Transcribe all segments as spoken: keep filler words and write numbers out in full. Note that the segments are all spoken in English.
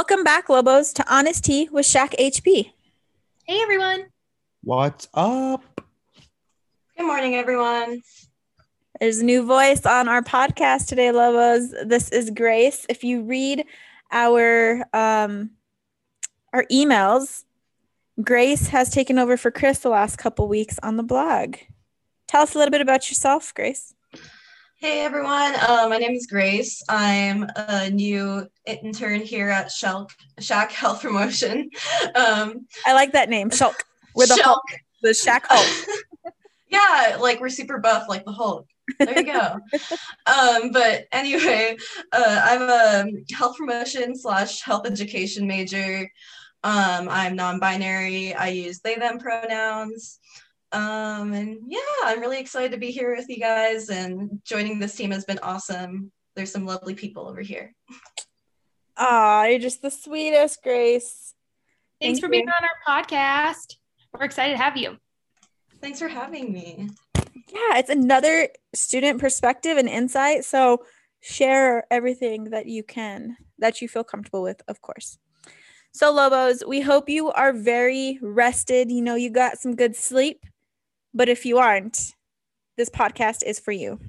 Welcome back, Lobos, to Honest Tea with Shaq H P. Hey, everyone. What's up? Good morning, everyone. There's a new voice on our podcast today, Lobos. This is Grace. If you read our um, our emails, Grace has taken over for Chris the last couple weeks on the blog. Tell us a little bit about yourself, Grace. Hey, everyone. Uh, my name is Grace. I'm a new intern here at Shulk, Shack Health Promotion. Um, I like that name, Shulk. We're the Shulk. Hulk, the Shaq Hulk. Yeah, like we're super buff, like the Hulk. There you go. um, but anyway, uh, I'm a health promotion slash health education major. Um, I'm non-binary. I use they, them pronouns. Um, and yeah, I'm really excited to be here with you guys, and joining this team has been awesome. There's some lovely people over here. Aw, you're just the sweetest, Grace. Thanks Thank for you. being on our podcast. We're excited to have you. Thanks for having me. Yeah, it's another student perspective and insight. So share everything that you can, that you feel comfortable with, of course. So Lobos, we hope you are very rested. You know, you got some good sleep. But if you aren't, this podcast is for you.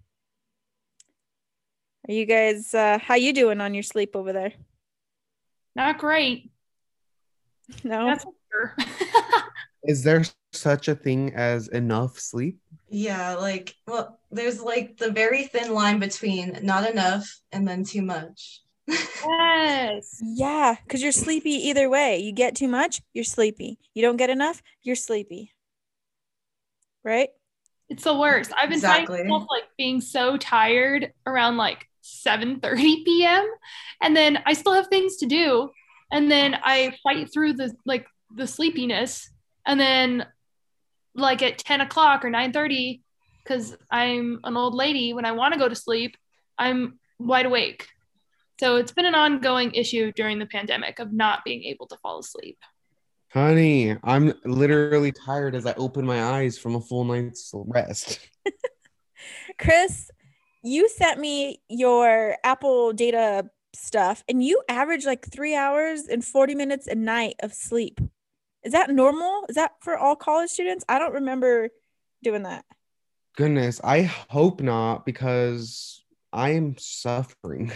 Are you guys, uh, how you doing on your sleep over there? Not great. No? That's for sure. Is there such a thing as enough sleep? Yeah, like, well, there's like the very thin line between not enough and then too much. Yes. Yeah, because you're sleepy either way. You get too much, you're sleepy. You don't get enough, you're sleepy. Right? It's the worst. I've been Exactly. finding myself like being so tired around like seven thirty p.m. and then I still have things to do. And then I fight through the like the sleepiness. And then like at ten o'clock or nine thirty, because I'm an old lady, when I want to go to sleep, I'm wide awake. So it's been an ongoing issue during the pandemic of not being able to fall asleep. Honey, I'm literally tired as I open my eyes from a full night's rest. Chris, you sent me your Apple data stuff and you average like three hours and forty minutes a night of sleep. Is that normal? Is that for all college students? I don't remember doing that. Goodness, I hope not, because I am suffering.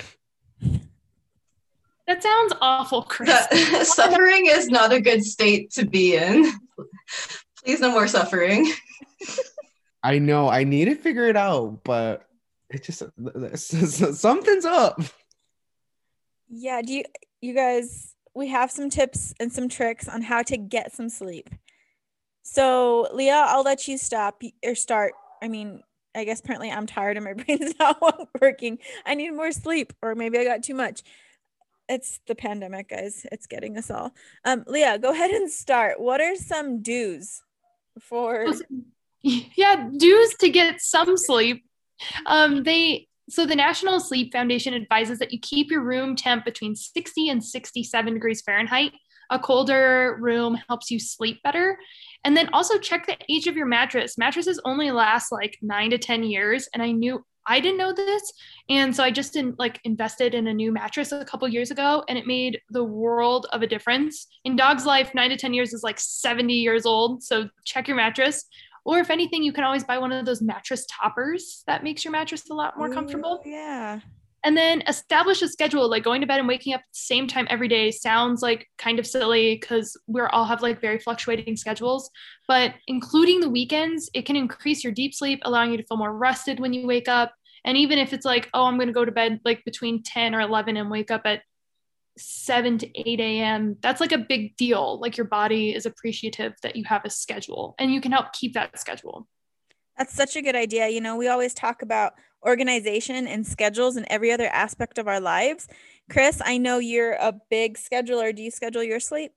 That sounds awful, Chris. Suffering is not a good state to be in. Please, no more suffering. I know, I need to figure it out, but it just, something's up. Yeah, do you you guys, we have some tips and some tricks on how to get some sleep. So Leah, I'll let you stop or start. I mean, I guess apparently I'm tired and my brain's not working. I need more sleep, or maybe I got too much. It's the pandemic, guys. It's getting us all. Um, Leah, go ahead and start. What are some do's for? Yeah, do's to get some sleep. Um, they so the National Sleep Foundation advises that you keep your room temp between sixty and sixty-seven degrees Fahrenheit. A colder room helps you sleep better. And then also check the age of your mattress. Mattresses only last like nine to ten years. And I knew I didn't know this. And so I just didn't like invested in a new mattress a couple years ago, and it made the world of a difference. In dog's life, nine to ten years is like seventy years old. So check your mattress. Or if anything, you can always buy one of those mattress toppers that makes your mattress a lot more comfortable. Ooh, yeah. And then establish a schedule, like going to bed and waking up at the same time every day sounds like kind of silly because we all have like very fluctuating schedules, but including the weekends, it can increase your deep sleep, allowing you to feel more rested when you wake up. And even if it's like, oh, I'm going to go to bed like between ten or eleven and wake up at seven to eight a.m., that's like a big deal. Like your body is appreciative that you have a schedule and you can help keep that schedule. That's such a good idea. You know, we always talk about organization and schedules in every other aspect of our lives. Chris, I know you're a big scheduler. Do you schedule your sleep?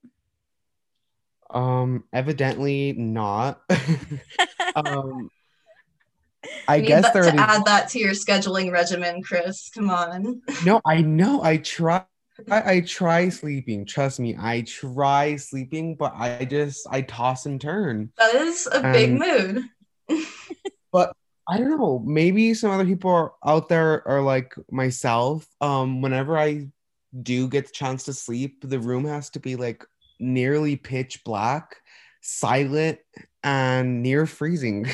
Um, evidently not. um, I You need guess that, there to are these- add that to your scheduling regimen, Chris. Come on. No, I know. I try. I, I try sleeping. Trust me, I try sleeping, but I just I toss and turn. That is a big And- mood. But I don't know. Maybe some other people are out there are like myself. Um, whenever I do get the chance to sleep, the room has to be like nearly pitch black, silent, and near freezing.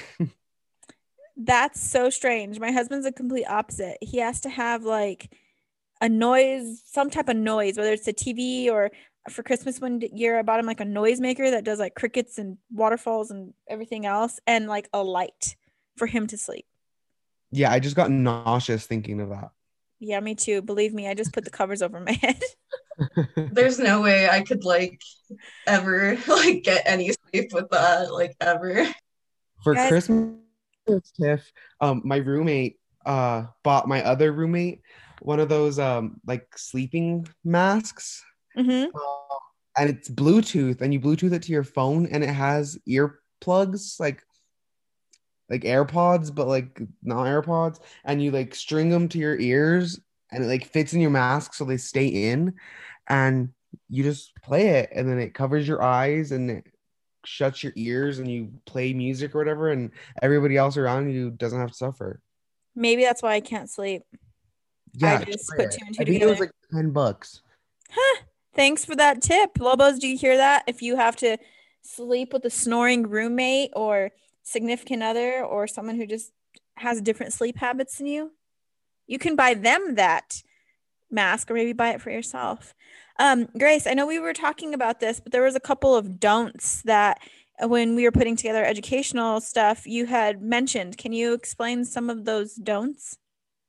That's so strange. My husband's a complete opposite. He has to have like a noise, some type of noise, whether it's a T V or for Christmas one year, I bought him like a noisemaker that does like crickets and waterfalls and everything else, and like a light for him to sleep. Yeah, I just got nauseous thinking of that. Yeah, me too. Believe me, I just put the covers over my head. There's no way I could like ever like get any sleep with that, like ever. For Guys- Christmas, Tiff, um, my roommate uh bought my other roommate one of those um like sleeping masks. Mm-hmm. Uh, and it's Bluetooth, and you Bluetooth it to your phone, and it has earplugs, like like AirPods, but like not AirPods, and you like string them to your ears, and it like fits in your mask so they stay in, and you just play it, and then it covers your eyes and it shuts your ears, and you play music or whatever, and everybody else around you doesn't have to suffer. Maybe that's why I can't sleep. Yeah, I just try put it. two and two I think together. it was like ten bucks. Huh. Thanks for that tip. Lobos, do you hear that? If you have to sleep with a snoring roommate or significant other or someone who just has different sleep habits than you, you can buy them that mask or maybe buy it for yourself. Um, Grace, I know we were talking about this, but there was a couple of don'ts that when we were putting together educational stuff, you had mentioned. Can you explain some of those don'ts?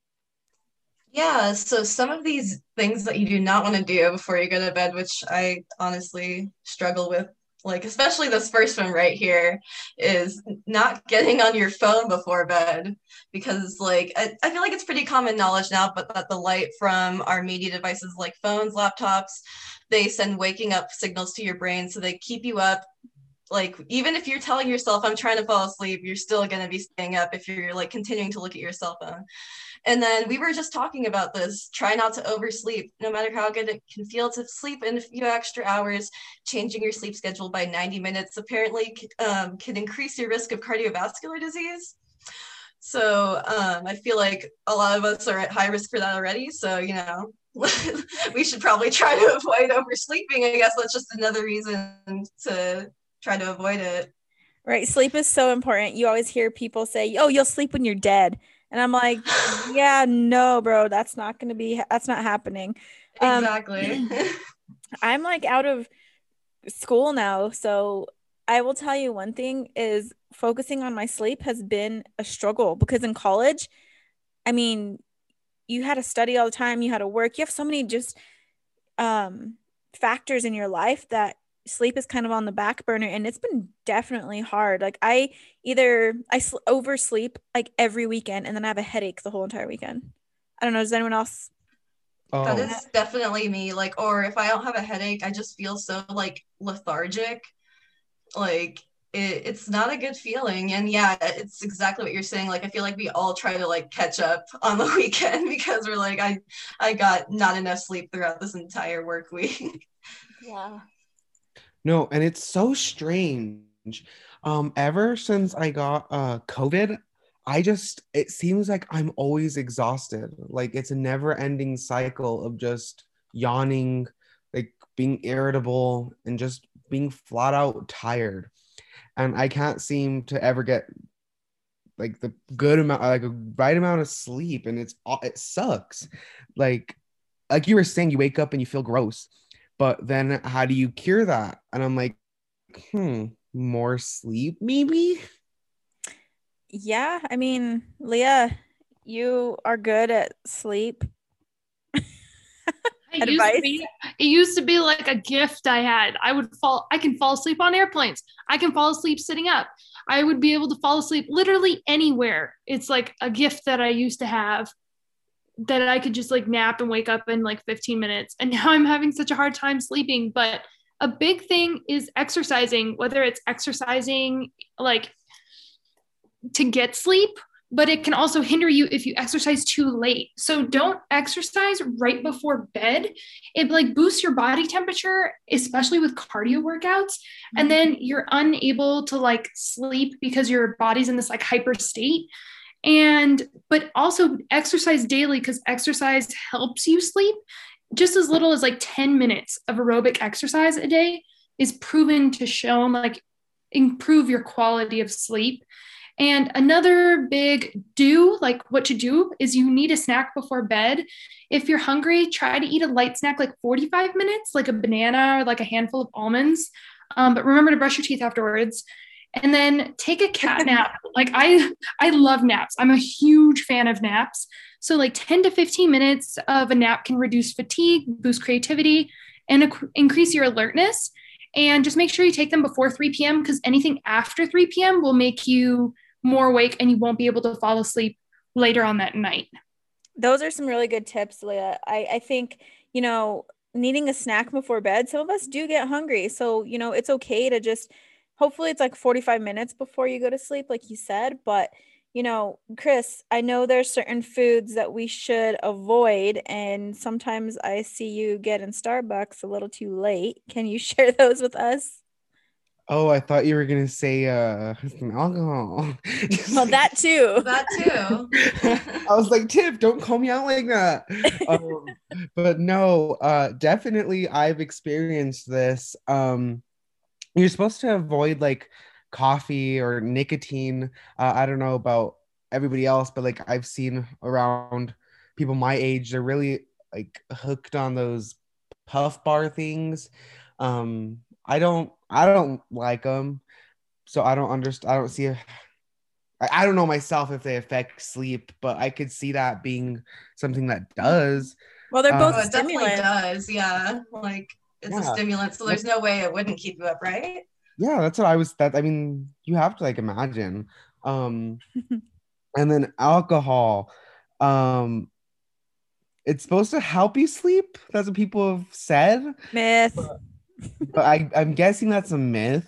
Yeah, so some of these things that you do not want to do before you go to bed, which I honestly struggle with, like especially this first one right here, is not getting on your phone before bed, because like I, I feel like it's pretty common knowledge now, but that the light from our media devices like phones, laptops, they send waking up signals to your brain, so they keep you up. Like even if you're telling yourself I'm trying to fall asleep, you're still going to be staying up if you're like continuing to look at your cell phone. And then we were just talking about this. Try not to oversleep, no matter how good it can feel to sleep in a few extra hours. Changing your sleep schedule by ninety minutes apparently um, can increase your risk of cardiovascular disease. So um, I feel like a lot of us are at high risk for that already. So, you know, we should probably try to avoid oversleeping. I guess that's just another reason to try to avoid it. Right. Sleep is so important. You always hear people say, oh, you'll sleep when you're dead. And I'm like, yeah, no, bro, that's not going to be, that's not happening. Exactly. Um, I'm like out of school now. So I will tell you one thing is focusing on my sleep has been a struggle, because in college, I mean, you had to study all the time. You had to work. You have so many just um, factors in your life that sleep is kind of on the back burner, and it's been definitely hard. Like I either I sl- oversleep like every weekend, and then I have a headache the whole entire weekend. I don't know. Does anyone else? Oh, That is definitely me. Like, or if I don't have a headache, I just feel so like lethargic. Like it, it's not a good feeling. And yeah, it's exactly what you're saying. Like I feel like we all try to like catch up on the weekend because we're like, I I got not enough sleep throughout this entire work week. Yeah. no, and it's so strange. Um, ever since I got uh COVID, I just it seems like I'm always exhausted. Like it's a never-ending cycle of just yawning, like being irritable, and just being flat out tired. And I can't seem to ever get like the good amount, like a right amount of sleep, and it's it sucks. Like like you were saying, you wake up and you feel gross, but then how do you cure that? And I'm like, hmm, more sleep maybe. Yeah. I mean, Leah, you are good at sleep. It used, to be, it used to be like a gift I had. I would fall, I can fall asleep on airplanes. I can fall asleep sitting up. I would be able to fall asleep literally anywhere. It's like a gift that I used to have, that I could just like nap and wake up in like fifteen minutes. And now I'm having such a hard time sleeping. But a big thing is exercising, whether it's exercising like to get sleep, but it can also hinder you if you exercise too late. So don't exercise right before bed. It like boosts your body temperature, especially with cardio workouts. And then you're unable to like sleep because your body's in this like hyper state. And, but also exercise daily, because exercise helps you sleep. just as little as like ten minutes of aerobic exercise a day is proven to show like improve your quality of sleep. And another big do, like what to do, is you need a snack before bed. If you're hungry, try to eat a light snack like forty-five minutes, like a banana or like a handful of almonds. Um, but remember to brush your teeth afterwards. And then take a cat nap. Like I, I love naps. I'm a huge fan of naps. So like ten to fifteen minutes of a nap can reduce fatigue, boost creativity, and ac- increase your alertness. And just make sure you take them before three p.m. because anything after three p.m. will make you more awake and you won't be able to fall asleep later on that night. Those are some really good tips, Leah. I, I think, you know, needing a snack before bed, some of us do get hungry. So, you know, it's okay to just, hopefully it's like forty-five minutes before you go to sleep, like you said. But, you know, Chris, I know there's certain foods that we should avoid. And sometimes I see you get in Starbucks a little too late. Can you share those with us? Oh, I thought you were gonna say uh some alcohol. Well, that too. That too. I was like, Tiff, don't call me out like that. Um, but no, uh, definitely I've experienced this. Um, you're supposed to avoid like coffee or nicotine. Uh, I don't know about everybody else, but like I've seen around people my age, they're really like hooked on those puff bar things. Um, I don't, I don't like them, so I don't understand. I don't see. A, I, I don't know myself if they affect sleep, but I could see that being something that does. Well, they're both Oh, it definitely stimulants. does. Yeah, like it's Yeah. a stimulant, so there's no way it wouldn't keep you up, right? Yeah, that's what I was. That I mean, you have to like imagine. Um, and then alcohol. Um, it's supposed to help you sleep. That's what people have said. Myth. But I, I'm guessing that's a myth.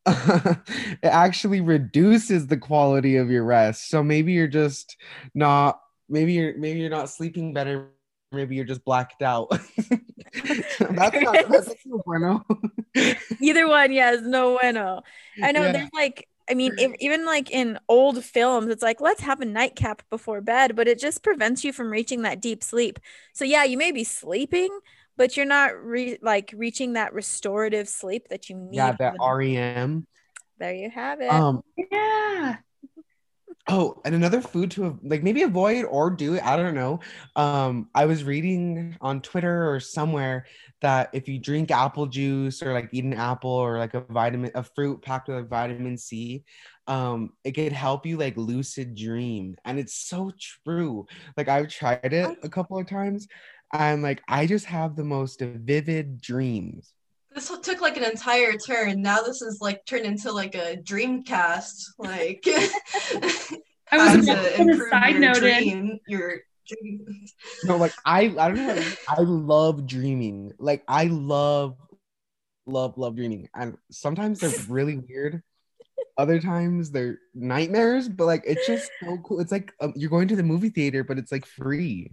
It actually reduces the quality of your rest. So maybe you're just not. Maybe you're maybe you're not sleeping better. Maybe you're just blacked out. that's not. That's no bueno. Either one, yes, no bueno. I know Yeah. there's like, I mean, if, even like in old films, it's like, let's have a nightcap before bed, but it just prevents you from reaching that deep sleep. So yeah, you may be sleeping, but you're not re- like reaching that restorative sleep that you need. Yeah, that R E M. There you have it. Um. Yeah. Oh, and another food to like maybe avoid or do it. I don't know. Um, I was reading on Twitter or somewhere that if you drink apple juice or like eat an apple or like a vitamin, a fruit packed with like vitamin C, um, it could help you like lucid dream. And it's so true. Like I've tried it a couple of times, and like I just have the most vivid dreams. This took like an entire turn. Now this is like turned into like a Dreamcast. Like I was how about to to put a improve side your note in. dream, your dream. No, like I, I don't know. I love dreaming. Like I love, love, love dreaming. And sometimes they're really weird. Other times they're nightmares. But like it's just so cool. It's like um, you're going to the movie theater, but it's like free.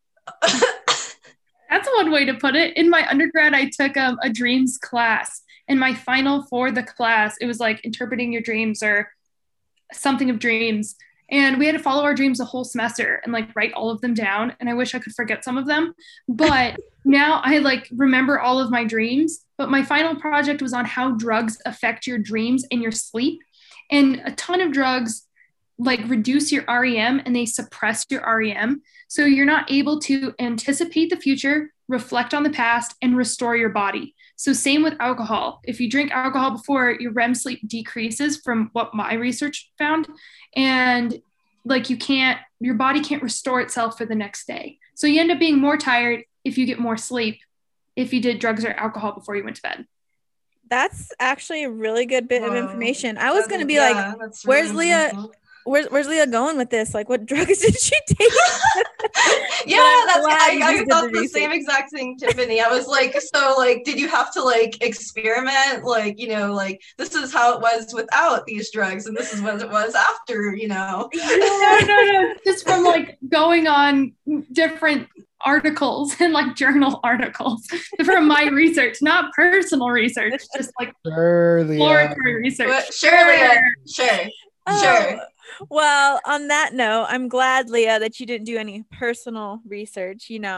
That's one way to put it. In my undergrad, I took um, a dreams class. And my final for the class, it was like interpreting your dreams or something of dreams. And we had to follow our dreams the whole semester and like write all of them down. And I wish I could forget some of them. But now I like remember all of my dreams. But my final project was on how drugs affect your dreams and your sleep. And a ton of drugs like reduce your R E M and they suppress your R E M. So you're not able to anticipate the future, reflect on the past, and restore your body. So same with alcohol. If you drink alcohol before, your R E M sleep decreases from what my research found. And like you can't, your body can't restore itself for the next day. So you end up being more tired if you get more sleep if you did drugs or alcohol before you went to bed. That's actually a really good bit of Whoa. information. I was That's- going to be yeah, like, that's where's really Leah? informational. Where's, where's Leah going with this? Like, what drugs did she take? Yeah, I'm that's glad I, you I just did thought the the, research. same exact thing, Tiffany. I was like, so like, did you have to like experiment? Like, you know, like this is how it was without these drugs, and this is what it was after, you know. No, no, no. Just from like going on different articles and like journal articles from my research, not personal research, just like Surely, uh, exploratory research. But sure, Leah, sure, Oh, sure. well, on that note, I'm glad, Leah, that you didn't do any personal research. You know,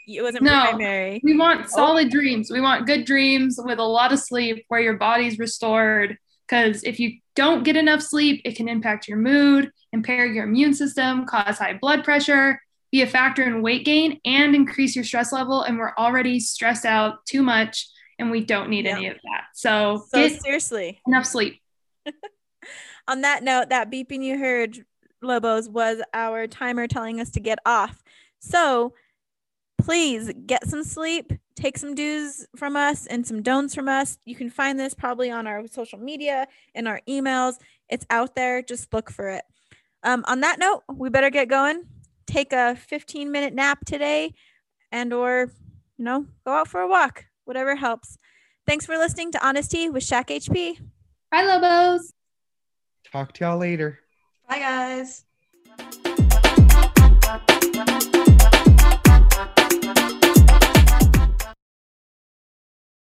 It wasn't No. primary. We want solid oh. dreams. We want good dreams with a lot of sleep where your body's restored. Because if you don't get enough sleep, it can impact your mood, impair your immune system, cause high blood pressure, be a factor in weight gain, and increase your stress level. And we're already stressed out too much, and we don't need yeah. any of that. So, so get seriously enough sleep. On that note, that beeping you heard, Lobos, was our timer telling us to get off. So please get some sleep, take some do's from us and some don'ts from us. You can find this probably on our social media and our emails. It's out there. Just look for it. Um, on that note, we better get going. Take a fifteen minute nap today and or, you know, go out for a walk, whatever helps. Thanks for listening to Honesty with Shaq H P. Bye, Lobos. Talk to y'all later. Bye, guys.